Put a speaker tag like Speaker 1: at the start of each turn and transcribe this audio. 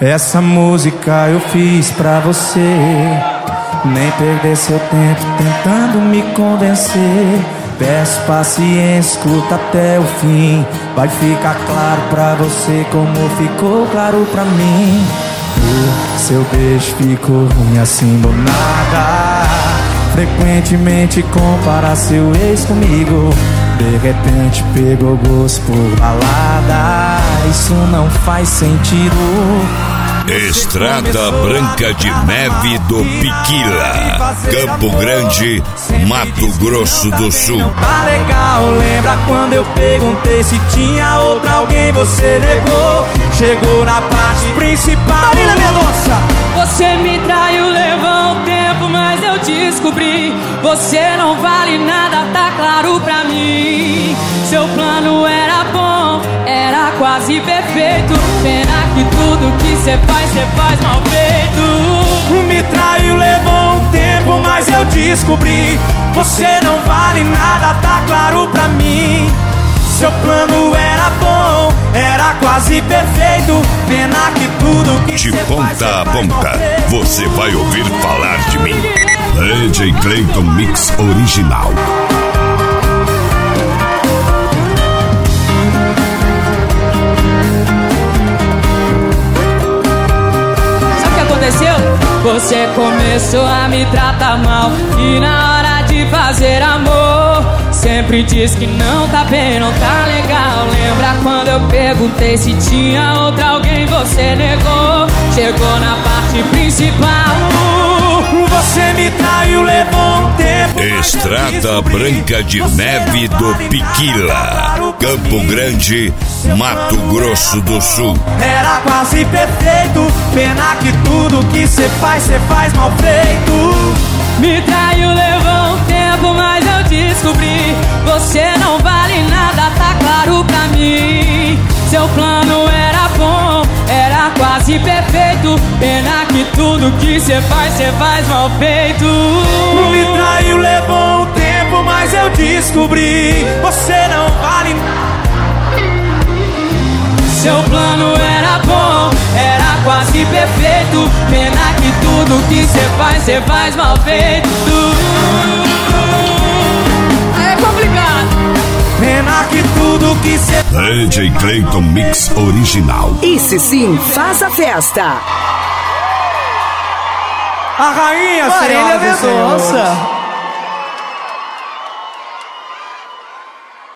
Speaker 1: Essa música eu fiz pra você. Nem perder seu tempo tentando me convencer. Peço paciência, escuta até o fim. Vai ficar claro pra você como ficou claro pra mim. O seu beijo ficou ruim assim do nada. Frequentemente compara seu ex comigo. De repente pegou gosto por balada. Isso não faz sentido.
Speaker 2: Estrada Branca de Neve do Piquila, Campo Grande, Mato Grosso do Sul.
Speaker 1: Tá legal, lembra quando eu perguntei se tinha outra alguém, você negou. Chegou na parte principal.
Speaker 3: Marina Mendonça! Você me traiu, levou um tempo, mas eu descobri. Você não vale nada, tá claro pra mim. Seu plano era bom, era quase perfeito. Pena que tudo que cê faz mal feito.
Speaker 1: Me traiu, levou um tempo, mas eu descobri. Você não vale nada, tá claro pra mim. Seu plano era bom, era quase perfeito. Pena que tudo que
Speaker 2: de ponta a ponta, você vai ouvir falar de mim. DJ Clayton Mix Original.
Speaker 3: Você começou a me tratar mal e na hora de fazer amor sempre diz que não tá bem, não tá legal. Lembra quando eu perguntei se tinha outra alguém, você negou. Chegou na parte principal.
Speaker 1: Você me traiu, levou um tempo.
Speaker 2: Estrada Branca de Neve do Piquila, Campo Grande, Mato Grosso do Sul.
Speaker 1: Era quase perfeito. Pena que tudo que cê faz mal feito.
Speaker 3: Me traiu, levou um tempo, mas eu descobri. Você não vale nada, tá claro pra mim. Seu plano era bom, era quase perfeito. Pena que tudo que cê faz mal feito.
Speaker 1: Me traiu, levou um tempo, mas eu descobri. Você não vale nada.
Speaker 3: Seu plano era bom, era quase perfeito. Pena que tudo que cê faz mal feito. É complicado.
Speaker 1: Pena que tudo que cê...
Speaker 2: DJ Clayton Mix Original.
Speaker 4: Esse sim faz a festa.
Speaker 1: A rainha,
Speaker 3: Marília Mendonça.